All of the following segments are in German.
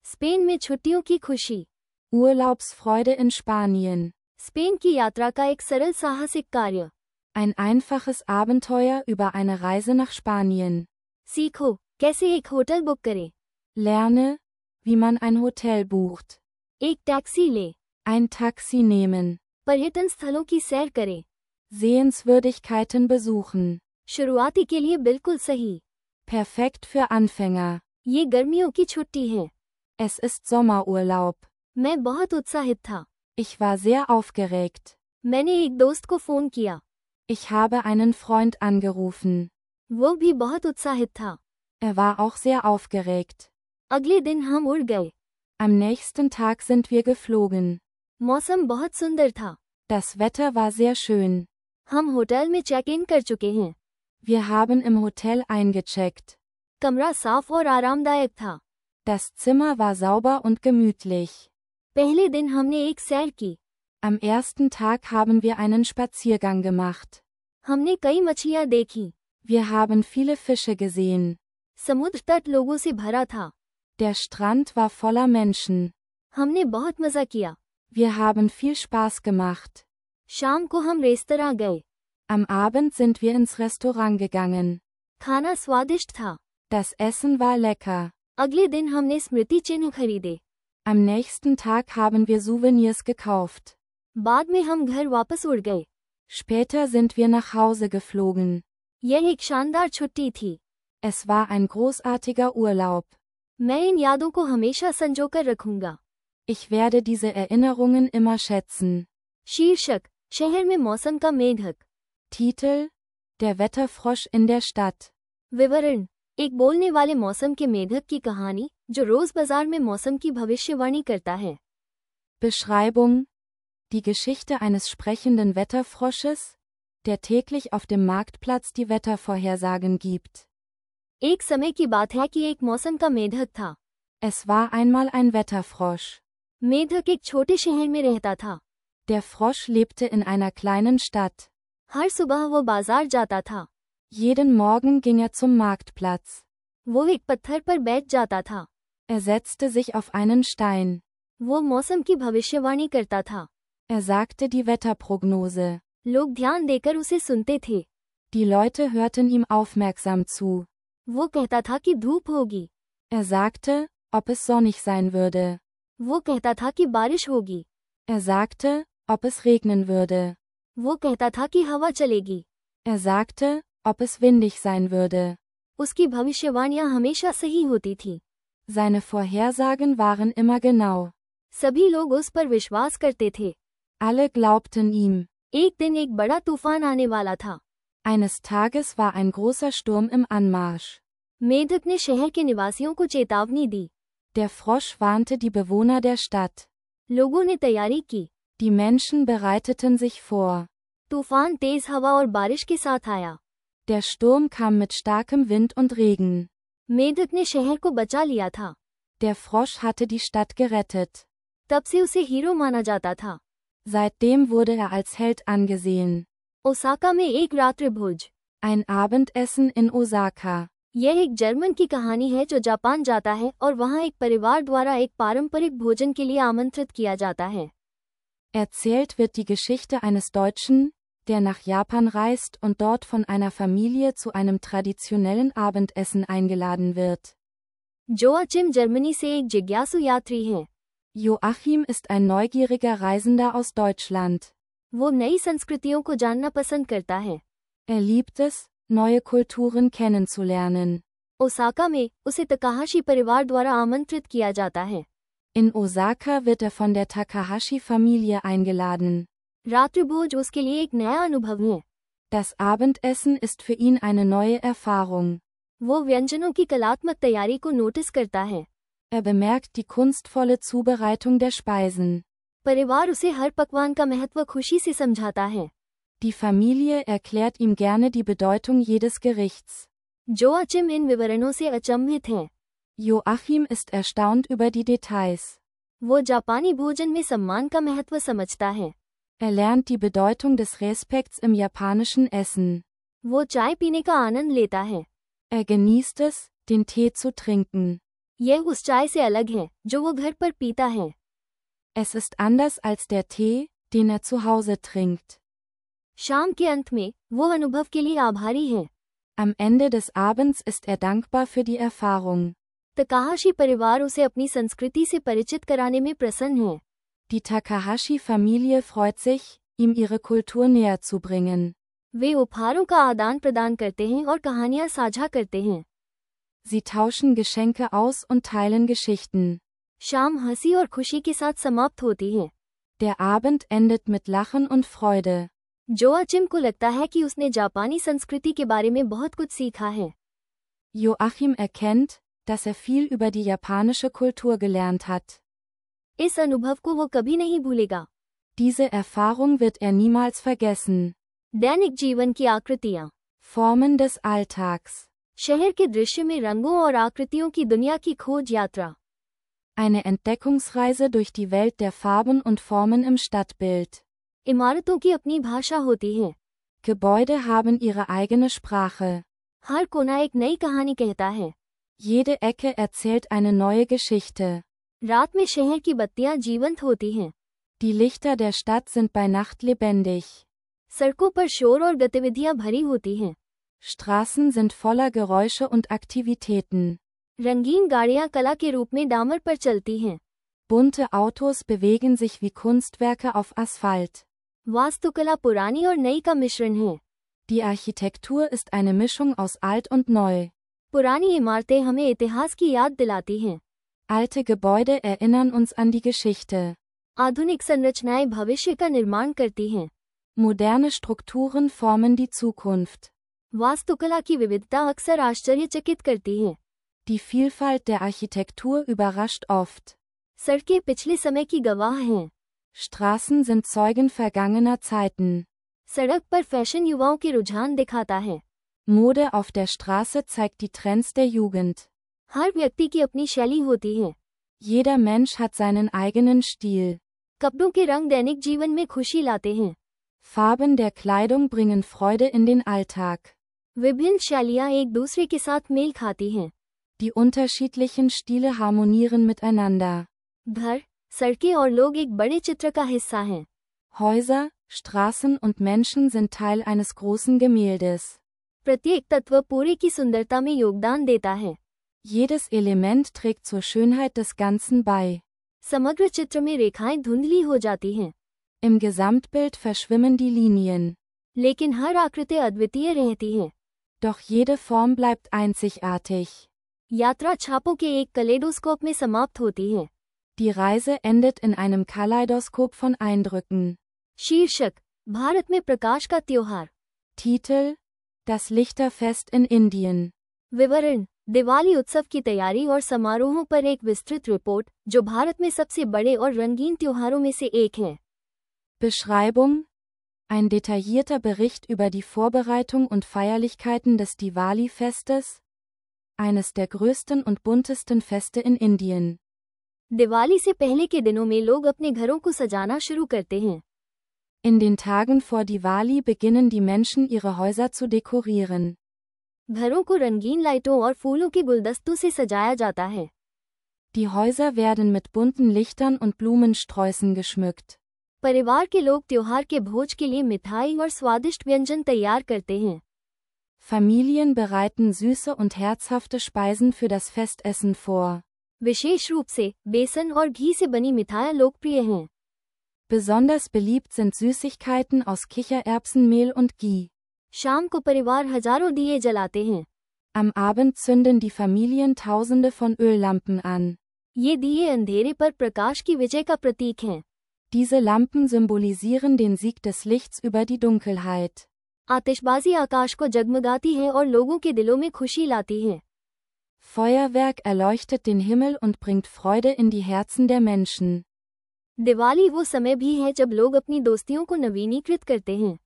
स्पेन में छुट्टियों की खुशी। Urlaubsfreude in Spanien. स्पेन की यात्रा का एक सरल साहसिक कार्य। Ein einfaches Abenteuer über eine Reise nach Spanien. सीखो कैसे एक होटल बुक करें। Lerne, wie man ein Hotel bucht. एक टैक्सी ले। Ein Taxi nehmen. पर्यटन स्थलों की सैर करें। Sehenswürdigkeiten besuchen. शुरुआती के लिए बिल्कुल सही। Perfekt für Anfänger. ये गर्मियों की छुट्टी है। Es ist Sommerurlaub. मैं बहुत उत्साहित था। Ich war sehr aufgeregt. मैंने एक दोस्त को फोन किया। Ich habe einen Freund angerufen. वो भी बहुत उत्साहित था। Er war auch sehr aufgeregt. अगले दिन हम उड़ गए। Am nächsten Tag sind wir geflogen. मौसम बहुत सुंदर था। Das Wetter war sehr schön. हम होटल में चेक इन कर चुके हैं। Wir haben im Hotel eingecheckt. कमरा साफ और आरामदायक था। Das Zimmer war sauber und gemütlich. पहले दिन हमने एक सैर की। Am ersten Tag haben wir einen Spaziergang gemacht. हमने कई मछलियाँ देखी। Wir haben viele Fische gesehen. समुद्र तट लोगों से भरा था। Der Strand war voller Menschen. हमने बहुत मजा किया। Wir haben viel Spaß gemacht. शाम को हम रेस्तरां गए। Am Abend sind wir ins Restaurant gegangen. खाना स्वादिष्ट था। Das Essen war lecker. अगले दिन हमने स्मृति चिन्ह खरीदे। Am nächsten Tag haben wir Souvenirs gekauft. बाद में हम घर वापस उड़ गए। Später sind wir nach Hause geflogen. यह एक शानदार छुट्टी थी। Es war ein großartiger Urlaub. मैं इन यादों को हमेशा संजोकर रखूंगा। Ich werde diese Erinnerungen immer schätzen. शीर्षक, शहर में मौसम का मेढक। Titel: Der Wetterfrosch in der Stadt. विवरण, एक बोलने वाले मौसम के मेढक की कहानी जो रोज बाजार में मौसम की भविष्यवाणी करता है। Beschreibung: Die Geschichte eines sprechenden Wetterfrosches, der täglich auf dem Marktplatz die Wettervorhersagen gibt. एक समय की बात है कि एक मौसम का मेढक था। Es war einmal ein Wetterfrosch. मेढक एक छोटे शहर में रहता था। Der Frosch lebte in einer kleinen Stadt. हर सुबह वो बाजार जाता था। Jeden Morgen ging er zum Marktplatz. वो एक पत्थर पर बैठ जाता था। Er setzte sich auf einen Stein. वो मौसम की भविष्यवाणी करता था। Er sagte die Wetterprognose. लोग ध्यान देकर उसे सुनते थे। Die Leute hörten ihm aufmerksam zu. वो कहता था कि धूप होगी। Er sagte, ob es sonnig sein würde. वो कहता था कि बारिश होगी। Er sagte, ob es regnen würde. वो कहता था कि हवा चलेगी। Er sagte, ob es windig sein würde. उसकी भविष्यवाणियां हमेशा सही होती थी। Seine Vorhersagen waren immer genau. सभी लोग उस पर विश्वास करते थे। Alle glaubten ihm. एक दिन एक बड़ा तूफान आने वाला था। Eines Tages war ein großer Sturm im Anmarsch. मेढक ने शहर के निवासियों को चेतावनी दी। Der Frosch warnte die Bewohner der Stadt. लोगों ने तैयारी की। Die Menschen bereiteten sich vor. तूफान तेज हवा और बारिश के साथ आया। Der Sturm kam mit starkem Wind und Regen. मेढक ने शहर को बचा लिया था। Der Frosch hatte die Stadt gerettet. तब से उसे हीरो माना जाता था। Seitdem wurde er als Held angesehen. Osaka में एक रात्रि भोज। Ein Abendessen in Osaka. यह एक जर्मन की कहानी है जो जापान जाता है और वहां एक परिवार द्वारा एक पारंपरिक भोजन के लिए आमंत्रित किया जाता है। Erzählt wird die Geschichte eines Deutschen, der nach Japan reist und dort von einer Familie zu einem traditionellen Abendessen eingeladen wird. Joachim Germany से एक जिज्ञासु यात्री है। Joachim ist ein neugieriger Reisender aus Deutschland. वो नई संस्कृतियों को जानना पसंद करता है। Er liebt es, neue Kulturen kennenzulernen. Osaka में उसे तकाहाशी परिवार द्वारा आमंत्रित किया जाता है। In Osaka wird er von der Takahashi-Familie eingeladen. रात्रिभोज उसके लिए एक नया अनुभव है। Das Abendessen ist für ihn eine neue Erfahrung. वो व्यंजनों की कलात्मक तैयारी को नोटिस करता है। Er bemerkt die kunstvolle Zubereitung der Speisen. परिवार उसे हर पकवान का महत्व खुशी से समझाता है। Die Familie erklärt ihm gerne die Bedeutung jedes Gerichts. Joachim इन विवरणों से अचंभित है। Joachim ist erstaunt über die Details. वो जापानी भोजन में सम्मान का महत्व समझता है। Er lernt die Bedeutung des Respekts im japanischen Essen. वो चाय पीने का आनंद लेता है। Er genießt es, den Tee zu trinken. यह उस चाय से अलग है जो वो घर पर पीता है। Es ist anders als der Tee, den er zu Hause trinkt. शाम के अंत में वो अनुभव के लिए आभारी है। Am Ende des Abends ist er dankbar für die Erfahrung. तकाहाशी परिवार उसे अपनी संस्कृति से परिचित कराने में प्रसन्न है। Die Takahashi-Familie freut sich, ihm ihre Kultur näher zu bringen. वे उपहारों का आदान प्रदान करते हैं और कहानियां साझा करते हैं। Sie tauschen Geschenke aus und teilen Geschichten. शाम हंसी और खुशी के साथ समाप्त होती है। Der Abend endet mit Lachen und Freude. Joachim को लगता है कि उसने जापानी संस्कृति के बारे में बहुत कुछ सीखा है। Joachim erkennt, dass er viel über die japanische Kultur gelernt hat. इस अनुभव को वो कभी नहीं भूलेगा। Diese Erfahrung wird er niemals vergessen. दैनिक जीवन की आकृतियाँ। Formen des Alltags. शहर के दृश्य में रंगों और आकृतियों की दुनिया की खोज यात्रा। Eine Entdeckungsreise durch die Welt der Farben und Formen im Stadtbild. इमारतों की अपनी भाषा होती है। Gebäude haben ihre eigene Sprache. हर कोना एक नई कहानी कहता है। Jede Ecke erzählt eine neue Geschichte. रात में शहर की बत्तियां जीवंत होती हैं। Die Lichter der Stadt sind bei Nacht lebendig. सड़कों पर शोर और गतिविधियां भरी होती हैं। Straßen sind voller Geräusche und Aktivitäten. रंगीन गाड़ियां कला के रूप में डामर पर चलती हैं। Bunte Autos bewegen sich wie Kunstwerke auf Asphalt. वास्तुकला पुरानी और नई का मिश्रण है। Die Architektur ist eine Mischung aus alt und neu. पुरानी इमारतें हमें इतिहास की याद दिलाती हैं। Alte Gebäude erinnern uns an die Geschichte. आधुनिक संरचनाएं भविष्य का निर्माण करती हैं। Moderne Strukturen formen die Zukunft. वास्तुकला की विविधता अक्सर आश्चर्यचकित करती है। Die Vielfalt der Architektur überrascht oft. सड़कें पिछले समय की गवाह हैं। Straßen sind Zeugen vergangener Zeiten. सड़क पर फैशन युवाओं के रुझान दिखाता है। Mode auf der Straße zeigt die Trends der Jugend. हर व्यक्ति की अपनी शैली होती है। Jeder Mensch hat seinen eigenen Stil. कपड़ों के रंग दैनिक जीवन में खुशी लाते हैं। Farben der Kleidung bringen Freude in den Alltag. विभिन्न शैलियाँ एक दूसरे के साथ मेल खाती हैं। Die unterschiedlichen Stile harmonieren miteinander. घर, सड़कें और लोग एक बड़े चित्र का हिस्सा हैं। Häuser, Straßen und Menschen sind Teil eines großen Gemäldes. प्रत्येक तत्व पूरे की सुंदरता में योगदान देता है। Jedes Element trägt zur Schönheit des Ganzen bei. समग्र चित्र में रेखाएं धुंधली हो जाती हैं। Im Gesamtbild verschwimmen die Linien. लेकिन हर आकृति अद्वितीय रहती है। Doch jede Form bleibt einzigartig. यात्रा छापों के एक कलेडोस्कोप में समाप्त होती है। Die Reise endet in einem Kaleidoskop von Eindrücken. शीर्षक, भारत में प्रकाश का त्योहार। Titel: Das Lichterfest in Indien. विवरण, दिवाली उत्सव की तैयारी और समारोहों पर एक विस्तृत रिपोर्ट, जो भारत में सबसे बड़े और रंगीन त्योहारों में से एक है। Beschreibung: Ein detaillierter Bericht über die Vorbereitung und Feierlichkeiten des Diwali-Festes, eines der größten und buntesten Feste in Indien. Diwali से पहले के दिनों में लोग अपने घरों को सजाना शुरू करते हैं। In den Tagen vor Diwali beginnen die Menschen ihre Häuser zu dekorieren. घरों को रंगीन लाइटों और फूलों के गुलदस्तों से सजाया जाता है। Die Häuser werden mit bunten Lichtern und Blumensträußen geschmückt. परिवार के लोग त्योहार के भोज के लिए मिठाई और स्वादिष्ट व्यंजन तैयार करते हैं। Familien bereiten süße und herzhafte Speisen für das Festessen vor. विशेष रूप से बेसन और घी से बनी मिठाइयाँ लोकप्रिय हैं। Besonders beliebt sind Süßigkeiten aus Kichererbsenmehl und Ghee. शाम को परिवार हजारों दिए जलाते हैं। Am Abend zünden die Familien Tausende von Öllampen an. ये दिए अंधेरे पर प्रकाश की विजय का प्रतीक हैं। Diese Lampen symbolisieren den Sieg des Lichts über die Dunkelheit. आतिशबाजी आकाश को जगमगाती है और लोगों के दिलों में खुशी लाती है। Feuerwerk erleuchtet den Himmel und bringt Freude in die Herzen der Menschen. Diwali वो समय भी है जब लोग अपनी दोस्तियों को नवीनीकृत करते हैं।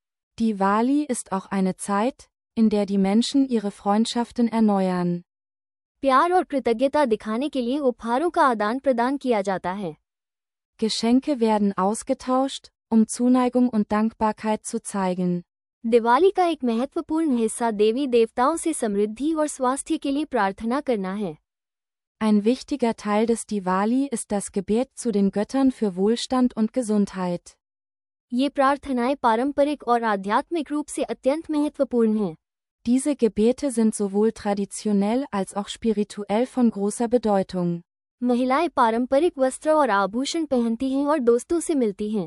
Diwali ist auch eine Zeit, in der die Menschen ihre Freundschaften erneuern. प्यार और कृतज्ञता दिखाने के लिए उपहारों का आदान प्रदान किया जाता है। Geschenke werden ausgetauscht, um Zuneigung und Dankbarkeit zu zeigen. Diwali का एक महत्वपूर्ण हिस्सा देवी देवताओं से समृद्धि और स्वास्थ्य के लिए प्रार्थना करना है। Ein wichtiger Teil des Diwali ist das Gebet zu den Göttern für Wohlstand und Gesundheit. ये प्रार्थनाएं पारंपरिक और आध्यात्मिक रूप से अत्यंत महत्वपूर्ण हैं। Diese Gebete sind sowohl traditionell als auch spirituell von großer Bedeutung. महिलाएं पारंपरिक वस्त्र और आभूषण पहनती हैं और दोस्तों से मिलती हैं।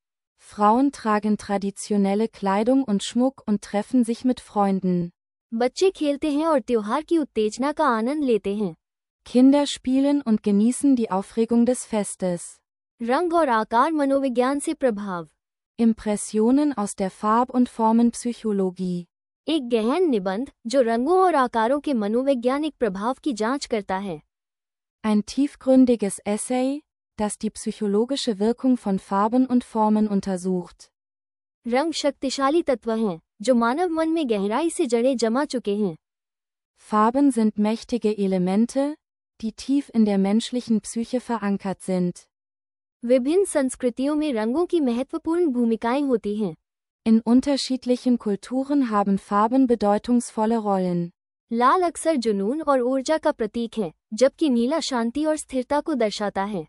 Frauen tragen traditionelle Kleidung und Schmuck und treffen sich mit Freunden. बच्चे खेलते हैं और त्योहार की उत्तेजना का आनंद लेते हैं। Kinder spielen und genießen die Aufregung des Festes. रंग और आकार मनोविज्ञान से प्रभाव। Impressionen aus der Farb- und Formenpsychologie. एक गहन निबंध जो रंगों और आकारों के मनोवैज्ञानिक प्रभाव की जांच करता है। Ein tiefgründiges Essay, das die psychologische Wirkung von Farben und Formen untersucht. रंग शक्तिशाली तत्व हैं जो मानव मन में गहराई से जड़ें जमा चुके हैं। Farben sind mächtige Elemente, die tief in der menschlichen Psyche verankert sind. विभिन्न संस्कृतियों में रंगों की महत्वपूर्ण भूमिकाएं होती हैं। In unterschiedlichen Kulturen haben Farben bedeutungsvolle Rollen. लाल अक्सर जुनून और ऊर्जा का प्रतीक है, जबकि नीला शांति और स्थिरता को दर्शाता है।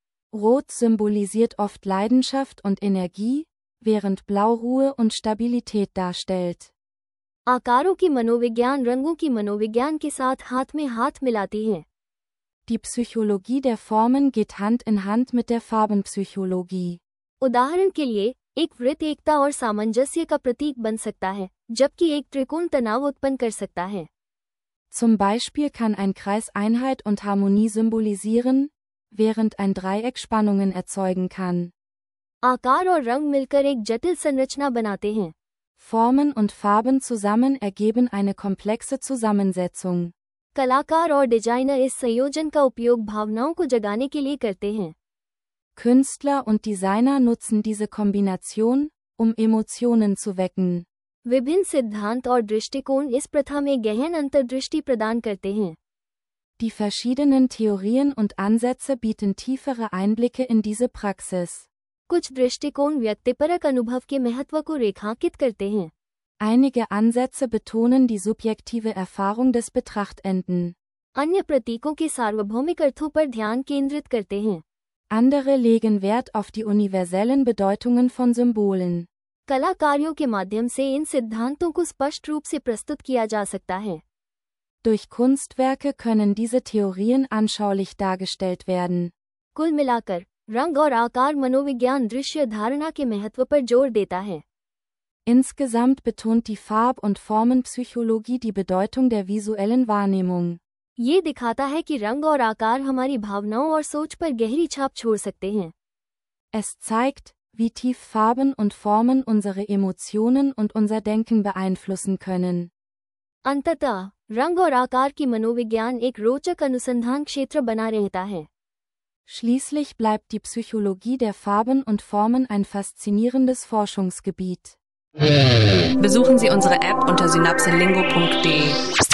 Rot symbolisiert oft Leidenschaft und Energie, während Blau Ruhe und Stabilität darstellt. आकारों की मनोविज्ञान रंगों की मनोविज्ञान के साथ हाथ में हाथ मिलाती है। Die Psychologie der Formen geht Hand in Hand mit der Farbenpsychologie. उदाहरण के लिए, एक वृत्त एकता और सामंजस्य का प्रतीक बन सकता है, जबकि एक त्रिकोण तनाव उत्पन्न कर सकता है। Zum Beispiel kann ein Kreis Einheit und Harmonie symbolisieren, während ein Dreieck Spannungen erzeugen kann. आकार और रंग मिलकर एक जटिल संरचना बनाते हैं। Formen und Farben zusammen ergeben eine komplexe Zusammensetzung. कलाकार और डिजाइनर इस संयोजन का उपयोग भावनाओं को जगाने के लिए करते हैं। Künstler und Designer nutzen diese Kombination, um Emotionen zu wecken. विभिन्न सिद्धांत और दृष्टिकोण इस प्रथा में गहन अंतर्दृष्टि प्रदान करते हैं। Die verschiedenen Theorien und Ansätze bieten tiefere Einblicke in diese Praxis. कुछ दृष्टिकोण व्यक्तिपरक अनुभव के महत्व को रेखांकित करते हैं। Einige Ansätze betonen die subjektive Erfahrung des Betrachtenden. अन्य प्रतीकों के सार्वभौमिक अर्थों पर ध्यान केंद्रित करते हैं। Andere legen Wert auf die universellen Bedeutungen von Symbolen. कलाकारियों के माध्यम से इन सिद्धांतों को स्पष्ट रूप से प्रस्तुत किया जा सकता है। Durch Kunstwerke können diese Theorien anschaulich dargestellt werden. कुल मिलाकर, रंग और आकार मनोविज्ञान दृश्य धारणा के महत्व पर जोर देता है। Insgesamt betont die Farb- und Formenpsychologie die Bedeutung der visuellen Wahrnehmung. ये दिखाता है कि रंग और आकार हमारी भावनाओं और सोच पर गहरी छाप छोड़ सकते हैं। Es zeigt, wie tief Farben und Formen unsere Emotionen und unser Denken beeinflussen können. अंततः, रंग और आकार की मनोविज्ञान एक रोचक अनुसंधान क्षेत्र बना रहता है। Schließlich bleibt die Psychologie der Farben und Formen ein faszinierendes Forschungsgebiet. Besuchen Sie unsere App unter synapselingo.de.